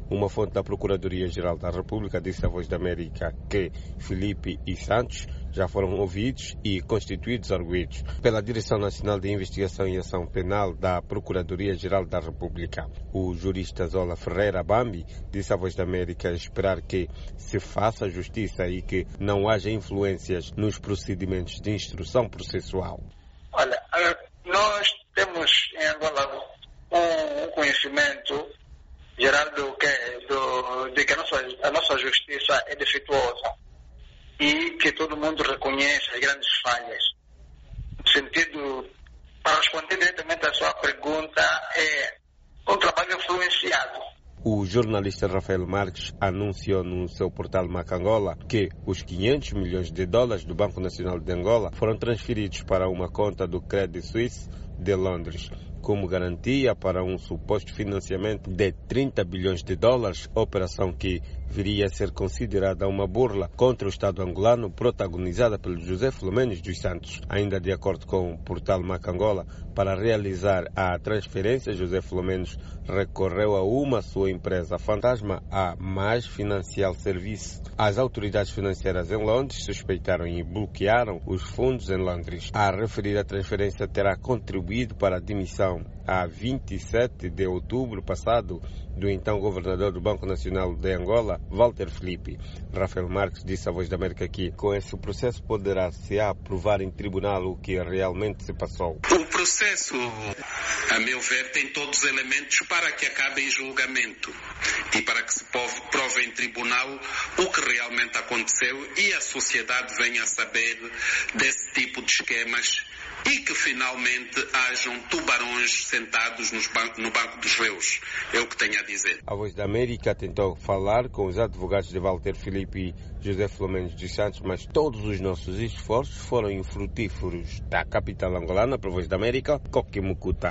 Uma fonte da Procuradoria-Geral da República disse à Voz da América que Filipe e Santos já foram ouvidos e constituídos arguidos pela Direção Nacional de Investigação e Ação Penal da Procuradoria-Geral da República. O jurista Zola Ferreira Bambi disse à Voz da América esperar que se faça justiça e que não haja influências nos procedimentos de instrução processual. Olha, nós temos em Angola um conhecimento geral de que a nossa justiça é defeituosa e que todo mundo reconhece as grandes falhas. No sentido, para responder diretamente à sua pergunta, é um trabalho influenciado. O jornalista Rafael Marques anunciou no seu portal Macangola que os 500 milhões de dólares do Banco Nacional de Angola foram transferidos para uma conta do Credit Suisse de Londres, como garantia para um suposto financiamento de 30 bilhões de dólares, operação que viria a ser considerada uma burla contra o Estado angolano, protagonizada pelo José Filomenos dos Santos. Ainda de acordo com o portal Macangola, para realizar a transferência, José Filomenos recorreu a uma sua empresa fantasma, a Mais Financial Service. As autoridades financeiras em Londres suspeitaram e bloquearam os fundos em Londres. A referida transferência terá contribuído para a demissão a 27 de outubro passado do então governador do Banco Nacional de Angola, Walter Filipe. Rafael Marques disse à Voz da América que com esse processo poderá-se aprovar em tribunal o que realmente se passou. O processo, a meu ver, tem todos os elementos para que acabe em julgamento e para que se prove em tribunal o que realmente aconteceu e a sociedade venha a saber desse tipo de esquemas e que finalmente hajam tubarões sentados no banco dos réus. É o que tenho a dizer. A Voz da América tentou falar com os advogados de Walter Filipe e José Filomenos dos Santos, mas todos os nossos esforços foram infrutíferos. Da capital angolana, para a Voz da América, Coquimucuta.